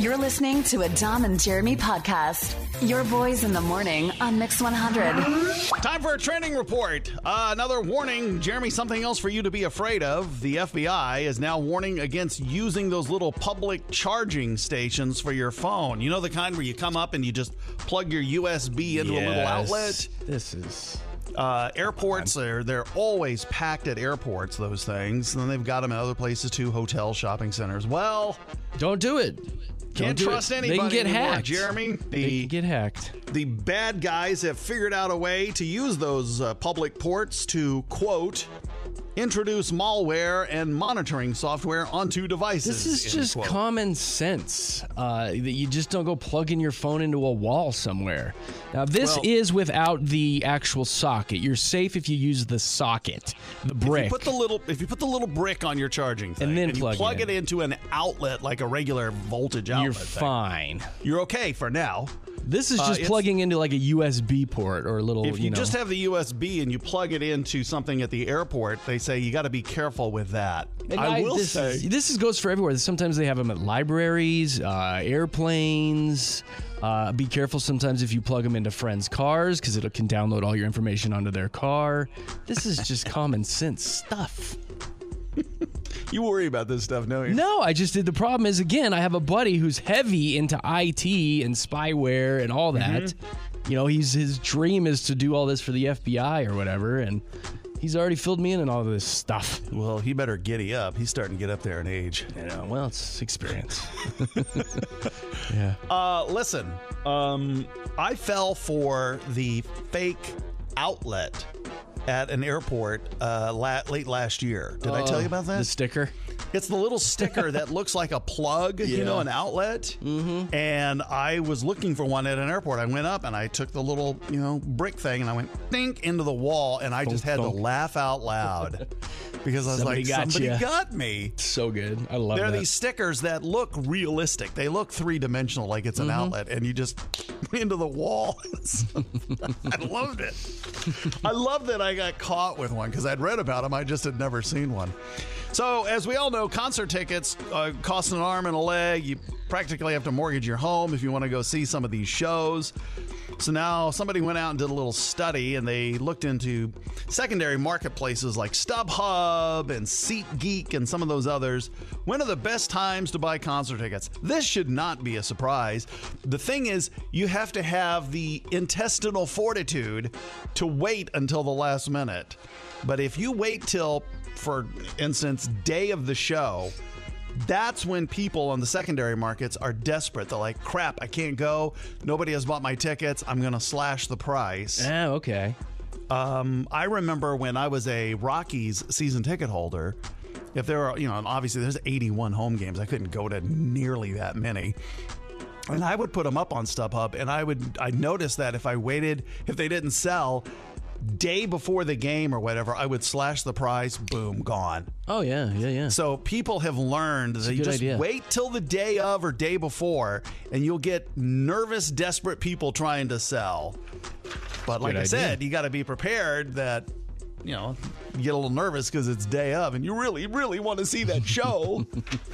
You're listening to a Dom and Jeremy podcast. Your boys in the morning on Mix 100. Time for a trending report. Another warning, Jeremy, something else for you to be afraid of. The FBI is now warning against using those little public charging stations for your phone. You know, the kind where you come up and you just plug your USB into a little outlet? This is... airports, they're always packed at airports, those things. And then they've got them at other places too, hotels, shopping centers. Well, don't do it. Can't trust anybody. They can get anymore, hacked. Jeremy. They can get hacked. The bad guys have figured out a way to use those public ports to, quote, introduce malware and monitoring software onto devices. This is just common sense that you just don't go plugging your phone into a wall somewhere. Now, this is without the actual socket. You're safe if you use the socket, the brick. If you put the little brick on your charging thing and then you plug it into an outlet like a regular voltage outlet, you're fine. You're okay for now. This is just plugging into like a USB port or a little, If you just have the USB and you plug it into something at the airport, they say you got to be careful with that. And I will say this goes for everywhere. Sometimes they have them at libraries, airplanes. Be careful sometimes if you plug them into friends' cars because it can download all your information onto their car. This is just common sense stuff. You worry about this stuff, don't you? No, I just did. The problem is, again, I have a buddy who's heavy into IT and spyware and all that. Mm-hmm. You know, his dream is to do all this for the FBI or whatever, and he's already filled me in on all this stuff. Well, he better giddy up. He's starting to get up there in age. You know, well, it's experience. Yeah. Listen, I fell for the fake outlet at an airport late last year. Did I tell you about that? The sticker? It's the little sticker that looks like a plug, an outlet. Mm-hmm. And I was looking for one at an airport. I went up and I took the little, brick thing and I went dink into the wall and I just had to laugh out loud. Because I was somebody got me. So good. I love that. They're these stickers that look realistic. They look three-dimensional, like it's an outlet, and you just into the wall. I loved it. I love that I got caught with one because I'd read about them. I just had never seen one. So, as we all know, concert tickets cost an arm and a leg. You practically have to mortgage your home if you want to go see some of these shows. So now somebody went out and did a little study, and they looked into secondary marketplaces like StubHub and SeatGeek and some of those others. When are the best times to buy concert tickets? This should not be a surprise. The thing is, you have to have the intestinal fortitude to wait until the last minute. But if you wait till, for instance, day of the show, that's when people on the secondary markets are desperate. They're like, crap, I can't go. Nobody has bought my tickets. I'm going to slash the price. Oh, okay. I remember when I was a Rockies season ticket holder, if there are, obviously there's 81 home games. I couldn't go to nearly that many. And I would put them up on StubHub, and I noticed that if they didn't sell day before the game or whatever, I would slash the price, boom, gone. Oh, yeah. So people have learned that you just wait till the day of or day before, and you'll get nervous, desperate people trying to sell. But like I said, you got to be prepared that, you get a little nervous because it's day of, and you really, really want to see that show.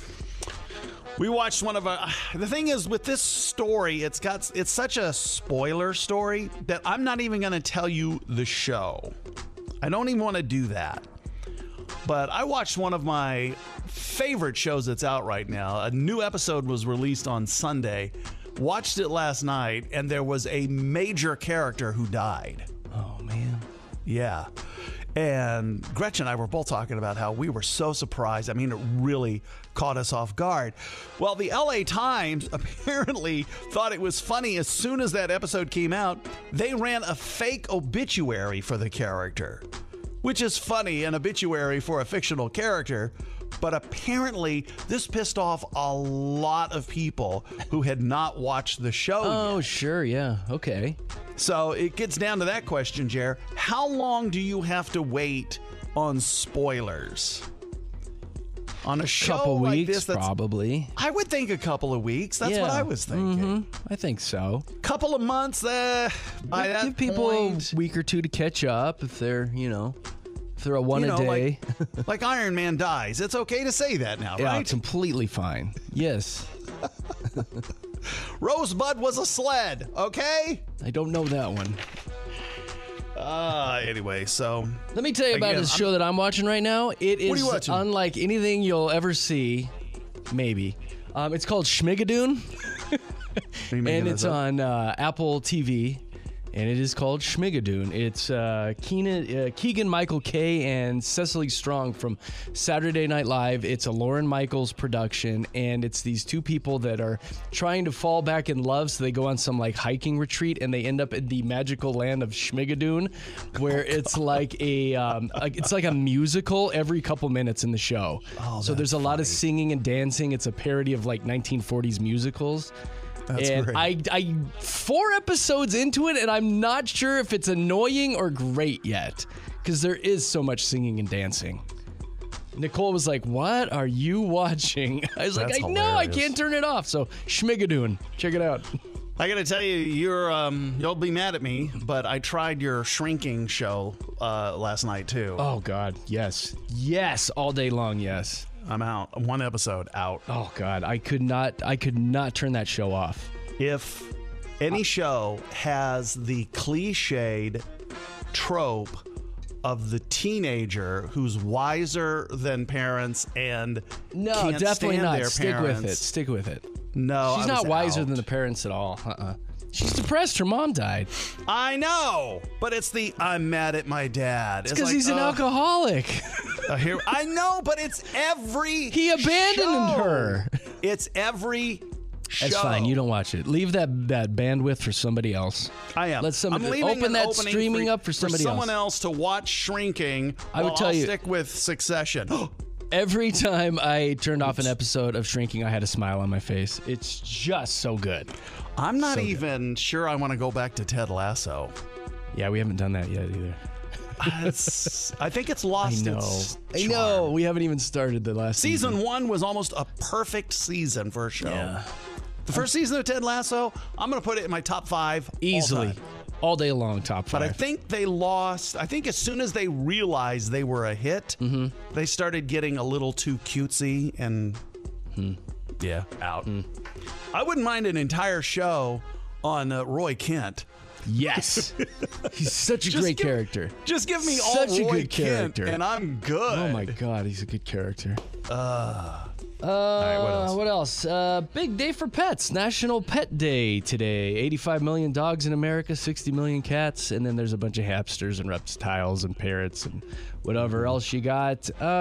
We watched one of our... The thing is, with this story, it's such a spoiler story that I'm not even going to tell you the show. I don't even want to do that. But I watched one of my favorite shows that's out right now. A new episode was released on Sunday. Watched it last night, and there was a major character who died. Oh, man. Yeah. And Gretchen and I were both talking about how we were so surprised. I mean, it really caught us off guard. Well, the LA Times apparently thought it was funny as soon as that episode came out. They ran a fake obituary for the character, which is funny, an obituary for a fictional character. But apparently, this pissed off a lot of people who had not watched the show yet. Oh, sure, yeah, okay. So it gets down to that question, Jer. How long do you have to wait on spoilers? On a show couple like weeks, this, probably. I would think a couple of weeks. That's what I was thinking. I think so. Couple of months, by that give people point, a week or two to catch up if they're, if they're a one a day. Like Iron Man dies. It's okay to say that now, Yeah, right? completely fine. Yes. Rosebud was a sled, okay? I don't know that one. Anyway, so... Let me tell you about this show that I'm watching right now. It is What are you watching? unlike anything you'll ever see, maybe. It's called Schmigadoon, and it's on Apple TV, and it is called Schmigadoon. It's Keegan-Michael Kay and Cecily Strong from Saturday Night Live. It's a Lauren Michaels production, and it's these two people that are trying to fall back in love, so they go on some like hiking retreat, and they end up in the magical land of Schmigadoon, where it's like a musical every couple minutes in the show. So there's a lot of singing and dancing. It's a parody of like 1940s musicals. That's and great. I 4 episodes into it, and I'm not sure if it's annoying or great yet, because there is so much singing and dancing. Nicole was like, "What are you watching?" I was like, "I know, I can't turn it off." So Schmigadoon, check it out. I gotta tell you, you'll be mad at me, but I tried your shrinking show last night too. Oh God, yes, all day long, yes. I'm out. 1 episode out. Oh God, I could not turn that show off. If any show has the cliched trope of the teenager who's wiser than parents and No, can't definitely stand not. their Stick parents, with it. No, She's I was not wiser out. than the parents at all. She's depressed. Her mom died. I know, but it's the I'm mad at my dad. It's Because like, he's an alcoholic. I know, but it's every He abandoned show. her. It's every show. That's fine. You don't watch it. Leave that bandwidth for somebody else. I am. Let somebody I'm leaving open an that opening streaming up for somebody someone else. else to watch Shrinking. I would while tell I'll you- stick with Succession. Every time I turned off an episode of Shrinking, I had a smile on my face. It's just so good. I'm not So good. even sure I want to go back to Ted Lasso. Yeah, we haven't done that yet either. I think it's lost its I charm. know. We haven't even started the last season. Season 1 was almost a perfect season for a show. Yeah. The first season of Ted Lasso, I'm going to put it in my top 5 Easily. All day long, top 5. But I think they lost. I think as soon as they realized they were a hit, they started getting a little too cutesy and yeah, out. I wouldn't mind an entire show on Roy Kent. Yes. He's such a great character. Just give me Such all a Roy good Kent, character. and I'm good. Oh my God, he's a good character. right, what else? Big day for pets. National Pet Day today. 85 million dogs in America, 60 million cats, and then there's a bunch of hamsters and reptiles and parrots and whatever else you got.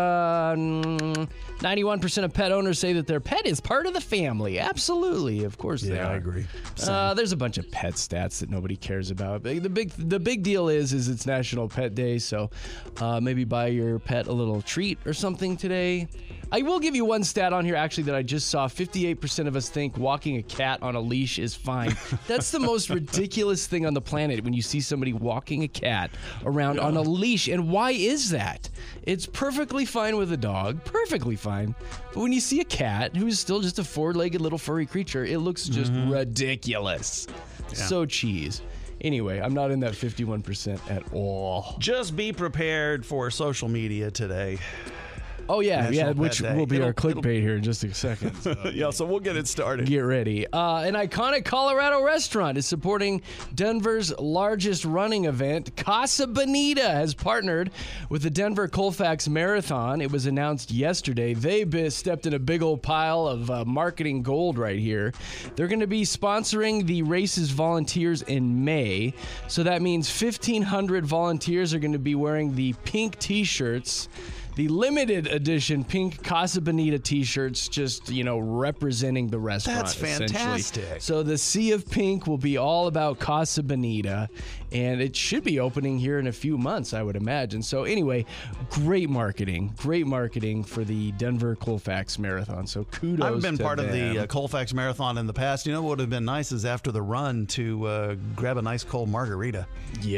91% of pet owners say that their pet is part of the family. Absolutely, of course they are. I agree. There's a bunch of pet stats that nobody cares about. The big deal is it's National Pet Day, so maybe buy your pet a little treat or something today. I will give you one stat on here actually that I just saw. 58% of us think walking a cat on a leash is fine. That's the most ridiculous thing on the planet when you see somebody walking a cat around on a leash. And why is that? It's perfectly fine with a dog, perfectly fine. But when you see a cat who's still just a 4-legged little furry creature, it looks just ridiculous. So cheese. Anyway, I'm not in that 51% at all. Just be prepared for social media today. Oh, yeah, National Pet which Day. will be our It'll- clickbait here in just a second. So. Yeah, so we'll get it started. Get ready. An iconic Colorado restaurant is supporting Denver's largest running event. Casa Bonita has partnered with the Denver Colfax Marathon. It was announced yesterday. They stepped in a big old pile of marketing gold right here. They're going to be sponsoring the race's volunteers in May. So that means 1,500 volunteers are going to be wearing the pink T-shirts. The limited edition pink Casa Bonita T-shirts, just, representing the restaurant. That's essentially. fantastic. So the Sea of Pink will be all about Casa Bonita, and it should be opening here in a few months, I would imagine. So anyway, great marketing for the Denver Colfax Marathon. So kudos I've been to part of them. the Colfax Marathon in the past. You know what would have been nice is after the run to grab a nice cold margarita.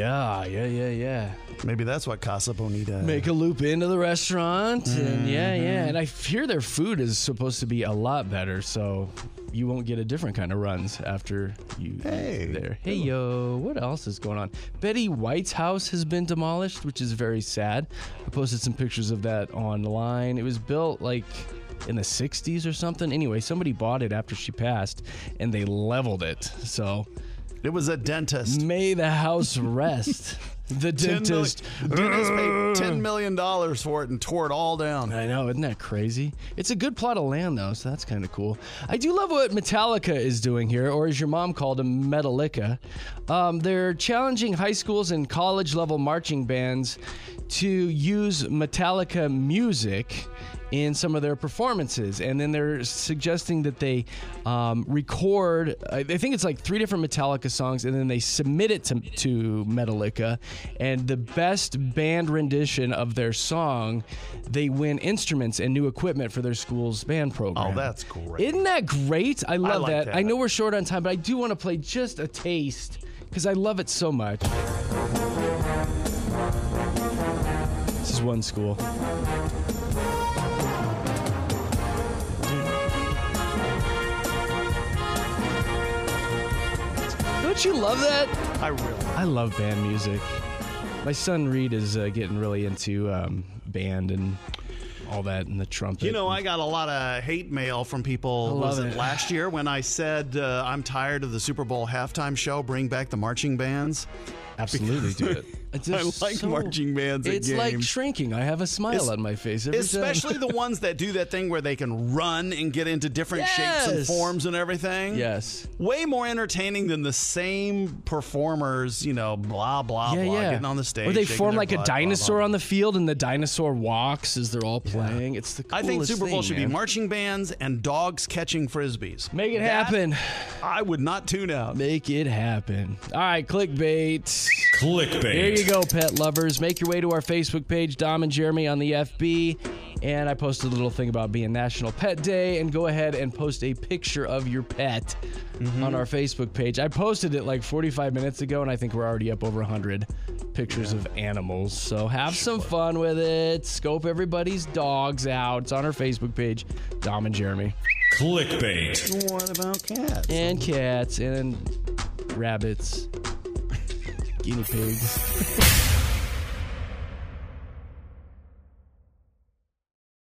Yeah. Maybe that's what Casa Bonita. Make a loop into the restaurant, and and I hear their food is supposed to be a lot better, so you won't get a different kind of runs after you eat there. Hey yo, what else is going on? Betty White's house has been demolished, which is very sad. I posted some pictures of that online. It was built like in the 60s or something. Anyway, somebody bought it after she passed, and they leveled it. So It was a dentist. may the house rest. The dentist. Dentist paid $10 million for it and tore it all down. I know, isn't that crazy? It's a good plot of land, though, so that's kind of cool. I do love what Metallica is doing here, or as your mom called them, Metallica. They're challenging high schools and college-level marching bands to use Metallica music in some of their performances, and then they're suggesting that they record, I think it's like 3 different Metallica songs, and then they submit it to Metallica, and the best band rendition of their song, they win instruments and new equipment for their school's band program. Oh, that's great. Isn't that great? I love like that. I know we're short on time, but I do want to play just a taste because I love it so much. This is one school. Don't you love that? I love band music. My son Reed is getting really into band and all that and the trumpet. You know, I got a lot of hate mail from people. Was it last year when I said I'm tired of the Super Bowl halftime show? Bring back the marching bands. Absolutely do it. I like marching bands at It's games. like shrinking. I have a smile on my face every Especially time. the ones that do that thing where they can run and get into different shapes and forms and everything. Yes. Way more entertaining than the same performers, you know, blah, blah, blah, getting on the stage. Or they shaking form their like a butt, dinosaur blah, blah. on the field and the dinosaur walks as they're all playing. It's the coolest I think Super Bowl thing, should man. be marching bands and dogs catching frisbees. Make it happen. I would not tune out. Make it happen. All right, clickbait. Clickbait. There you go, pet lovers. Make your way to our Facebook page, Dom and Jeremy on the FB. And I posted a little thing about being National Pet Day. And go ahead and post a picture of your pet on our Facebook page. I posted it like 45 minutes ago, and I think we're already up over 100 pictures of animals. So have some fun with it. Scope everybody's dogs out. It's on our Facebook page, Dom and Jeremy. Clickbait. What about cats? And cats and rabbits. Guinea pigs.